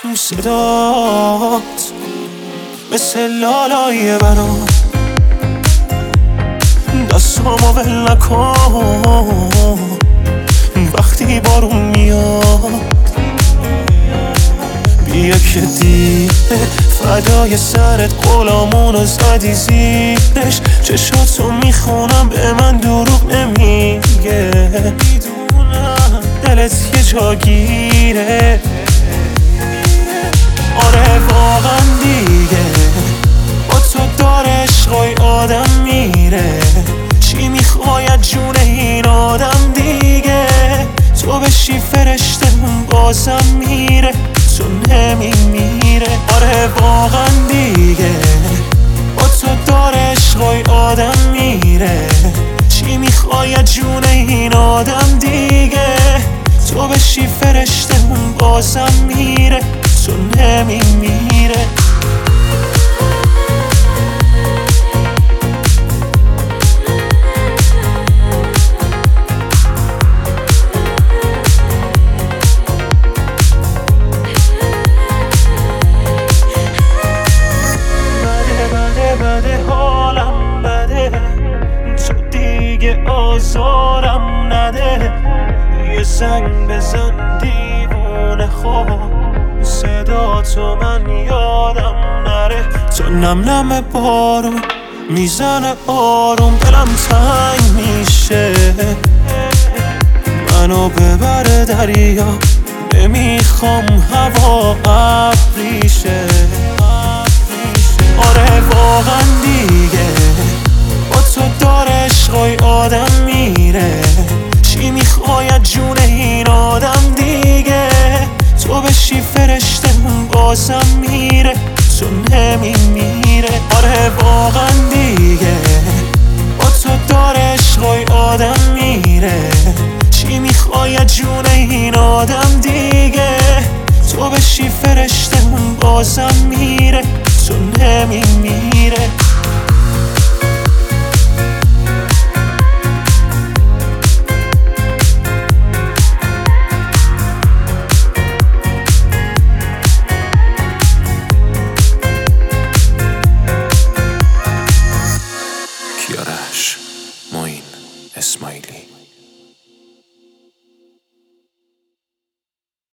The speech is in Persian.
صدات مثل لالای برام، دستامو ول نکن وقتی بارون میاد. بیا که دیگه فدای سرت غلامونو زدی زیرش، چشاتو میخونم به من دروغ نمیگه، میدونم دلت یه جا گیره. آره واقعا دیگه با تو داره عشقای آدم میره، چی میخوای از جون این آدم دیگه؟ تو بشی فرشتمون بازم میره، تو نمیمیره. آره واقعا دیگه با تو داره عشقای آدم میره، چی میخوای از جون این آدم دیگه؟ تو بشی فرشتمون بازم میره، تو نمیمیره. بده حالم بده، تو دیگه آزارم نده، یه زنگ بزن دیوونه خوب، صدا تو من یادم نره. تو نم نم بارون میزنه آروم، دلم تنگ میشه، منو ببره دریا، نمیخوام هوا ابریشه. آره واقعا دیگه با تو داره عشقای آدم میره، چی میخوای از جون این آدم دیگه؟ تو بشی فرشتمون بازم میره، تو نمیمیره. آره واقعا دیگه با تو داره عشقای آدم میره، چی میخوای از جون این آدم دیگه؟ تو بشی فرشتمون بازم میره، تو نمیمیره.